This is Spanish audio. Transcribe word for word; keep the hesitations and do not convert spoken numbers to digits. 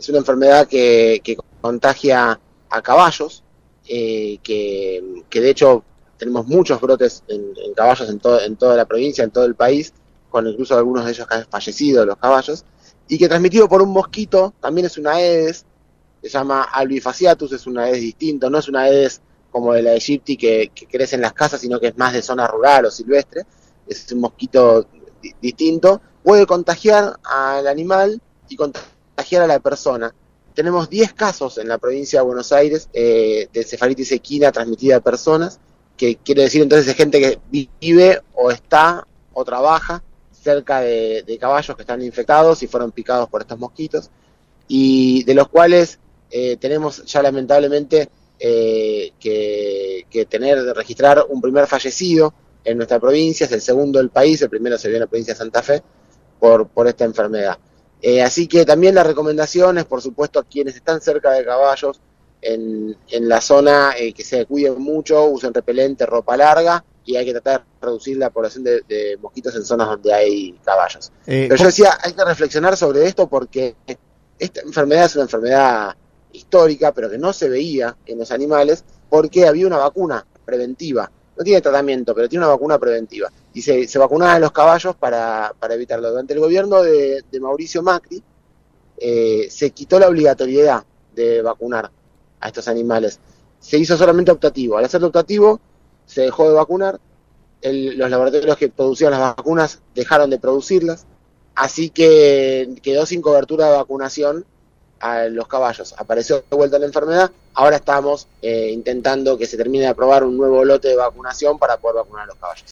es una enfermedad que, que contagia a caballos, eh, que, que de hecho tenemos muchos brotes en, en caballos en, todo, en toda la provincia, en todo el país, con incluso algunos de ellos que han fallecido, los caballos, y que transmitido por un mosquito, también es una Aedes, se llama Albifaciatus, es una Aedes distinto, no es una Aedes como de la Aegypti que, que crece en las casas, sino que es más de zona rural o silvestre, es un mosquito di- distinto, puede contagiar al animal y contagiar a la persona. Tenemos diez casos en la provincia de Buenos Aires eh, de encefalitis equina transmitida a personas, que quiere decir entonces de gente que vive o está o trabaja cerca de, de caballos que están infectados y fueron picados por estos mosquitos, y de los cuales eh, tenemos ya lamentablemente eh, que, que tener, registrar un primer fallecido en nuestra provincia, es el segundo del país, el primero se vio en la provincia de Santa Fe, por, por esta enfermedad. Eh, así que también las recomendaciones, por supuesto, a quienes están cerca de caballos, en, en la zona, eh, que se cuiden mucho, usen repelente, ropa larga, y hay que tratar de reducir la población de, de mosquitos en zonas donde hay caballos. Eh, Pero yo ¿cómo? decía, hay que reflexionar sobre esto porque esta enfermedad es una enfermedad histórica, pero que no se veía en los animales porque había una vacuna preventiva. No tiene tratamiento, pero tiene una vacuna preventiva. Y se, se vacunaban a los caballos para, para evitarlo. Durante el gobierno de, de Mauricio Macri eh, se quitó la obligatoriedad de vacunar a estos animales. Se hizo solamente optativo. Al hacerlo optativo, se dejó de vacunar. El, los laboratorios que producían las vacunas dejaron de producirlas. Así que quedó sin cobertura de vacunación a los caballos. Apareció de vuelta la enfermedad. Ahora estamos eh, intentando que se termine de aprobar un nuevo lote de vacunación para poder vacunar a los caballos.